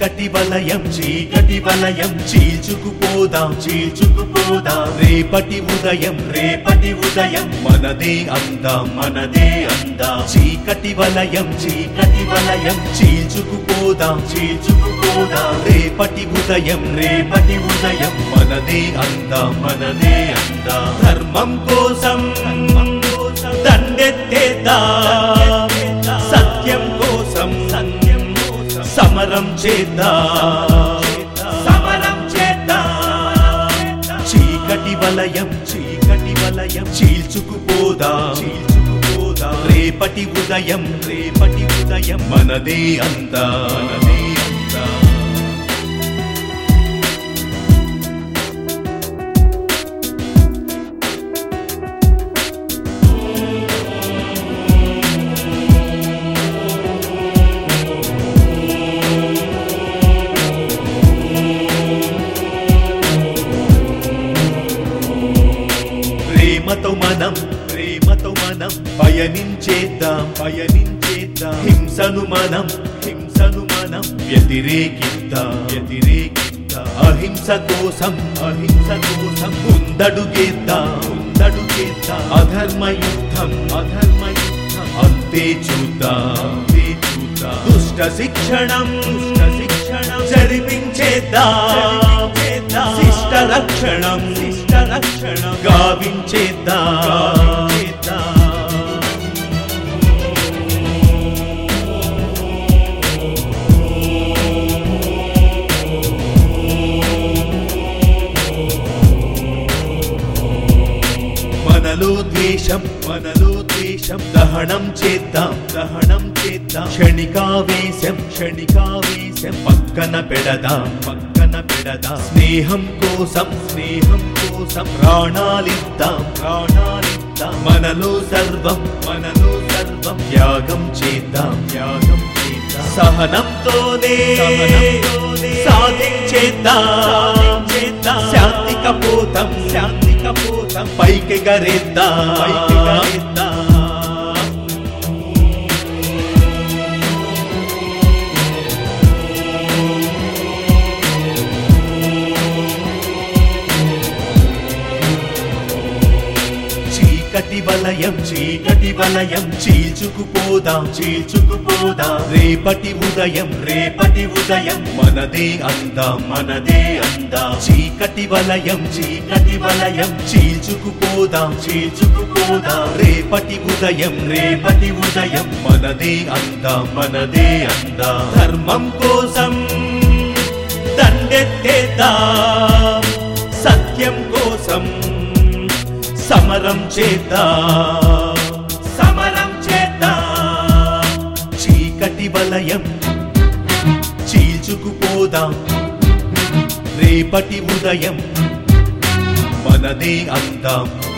చీకటి వలయం చీల్చుకుపోదాం రేపటి ఉదయం మనదే అందాం చీకటి వలయం చీల్చుకుపోదాం రేపటి ఉదయం మనదే అందాం ధర్మం కోసం దండెత్తేద్దాం సత్యం కోసం సమరం చేద్దాం చీకటి వలయం చీల్చుకుపోదాం రేపటి ఉదయం మనదే అంతా ప్రేమతో మనం పయనించేద్దాం హింసను మనం వ్యతిరేకిద్దాం అహింస కోసం ముందడుగేద్దాం అధర్మ యుద్ధం అంతే చూద్దాం దుష్ట శిక్షణం జరిపించేద్దాం శిష్ట రక్షణం గావించేద్దాం మనలో ద్వేషం దహనం చేద్దాం క్షణికావేశం పక్కన పెడదాం స్నేహం కోసం ప్రాణాలిద్దాం మనలో సర్వం త్యాగం చేద్దాం సహనంతోనే సాధించేద్దాం శాంతి కపోతం పైకి గరేద్దాం చీకటి వలయం చీల్చుకుపోదాం రేపటి ఉదయం మనదే అందాం చీకటి వలయం చీల్చుకుపోదాం రేపటి ఉదయం మనదే అందాం ధర్మం కోసం దండెత్తేద్దాం సత్యం కోసం సమరం చేద్దాం చీకటి వలయం చీల్చుకుపోదాం రేపటి ఉదయం మనదే అందాం